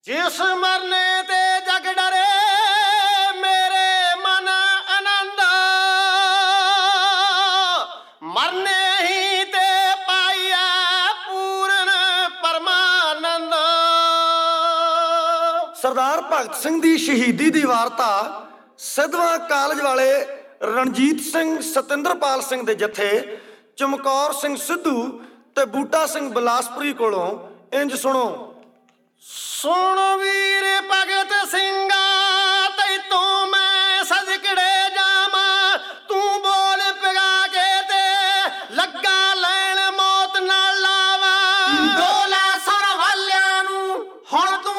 ਜਿਸ ਮਰਨੇ ਤੇ ਜਗ ਡਰੇ ਮੇਰੇ ਮਨ ਆਨੰਦ, ਮਰਨੇ ਹੀ ਤੇ ਪਾਈਐ ਪੂਰਨ ਪਰਮਾਨੰਦ। ਸਰਦਾਰ ਭਗਤ ਸਿੰਘ ਦੀ ਸ਼ਹੀਦੀ ਦੀ ਵਾਰਤਾ ਸਿੱਧਵਾਂ ਕਾਲਜ ਵਾਲੇ ਰਣਜੀਤ ਸਿੰਘ ਸਤਿੰਦਰਪਾਲ ਸਿੰਘ ਦੇ ਜੱਥੇ ਚਮਕੌਰ ਸਿੰਘ ਸਿੱਧੂ ਤੇ ਬੂਟਾ ਸਿੰਘ ਬਿਲਾਸਪੁਰੀ ਕੋਲੋਂ ਇੰਜ ਸੁਣੋ। ਸੁਣ ਵੀਰ ਭਗਤ ਸਿੰਘਾ ਤੈਥੋਂ ਮੈਂ ਸਦਕੜੇ ਜਾਵਾਂ, ਤੂੰ ਬੋਲ ਪਿਗਾ ਕੇ ਤੇ ਲੱਗਾ ਲੈਣ ਮੌਤ ਨਾਲ ਲਾਵਾਂ। ਡੋਲਾ ਸਰ ਵਾਲਿਆਂ ਨੂੰ ਹੁਣ